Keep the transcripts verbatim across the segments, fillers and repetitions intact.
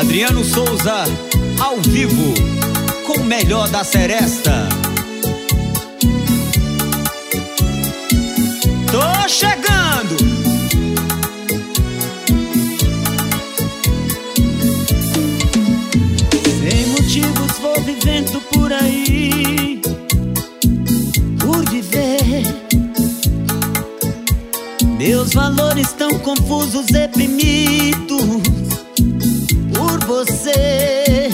Adriano Souza, ao vivo, com o melhor da Seresta. Tô chegando! Sem motivos vou vivendo por aí, por viver. Meus valores tão confusos, reprimidos por você.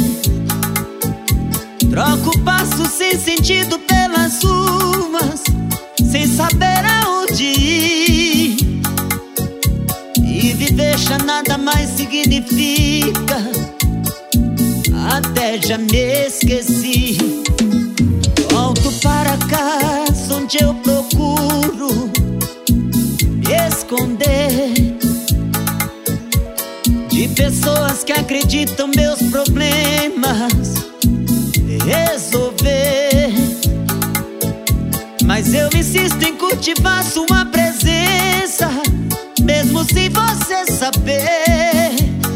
Troco passos sem sentido pelas ruas, sem saber aonde ir. E viver já nada mais significa, até já me esqueci. Volto para casa onde eu procuro me esconder de pessoas que acreditam meus problemas resolver. Mas eu insisto em cultivar sua presença, mesmo sem você saber.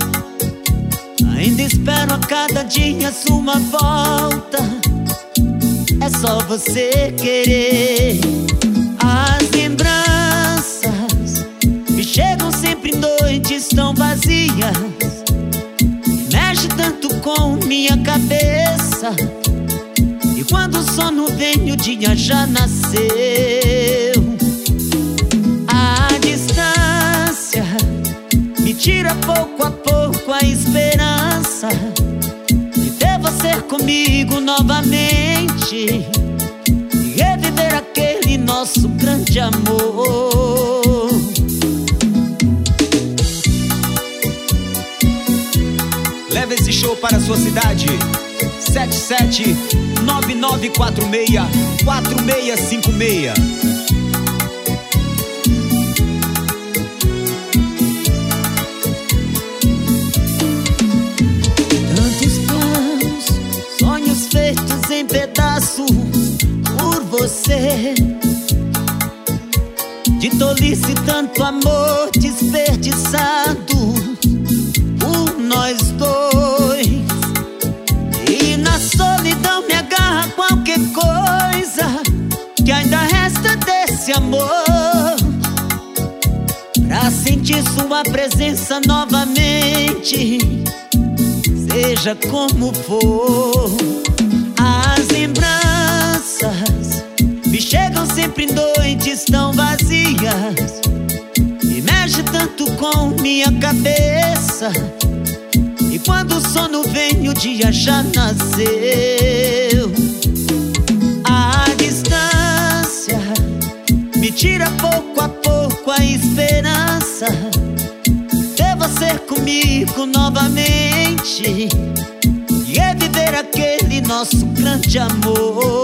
Ainda espero a cada dia sua volta, é só você querer. As lembranças me chegam sempre em noites tão vazias, mexe tanto com minha cabeça. E quando o sono vem, o dia já nasceu. A distância me tira pouco a pouco a esperança de ter você comigo novamente e reviver aquele nosso grande amor. Leva esse show para a sua cidade. Sete sete nove nove quatro seis quatro seis cinco seis. Tantos planos, sonhos feitos em pedaços por você. De tolice tanto amor desperdiçado por nós dois. E na solidão me agarra qualquer coisa que ainda resta desse amor, pra sentir sua presença novamente, seja como for. As lembranças me chegam sempre em noites tão vazias e mexe tanto com minha cabeça. E quando o sono vem, o dia já nasceu. A distância me tira pouco a pouco a esperança ter você comigo novamente e reviver aquele nosso grande amor.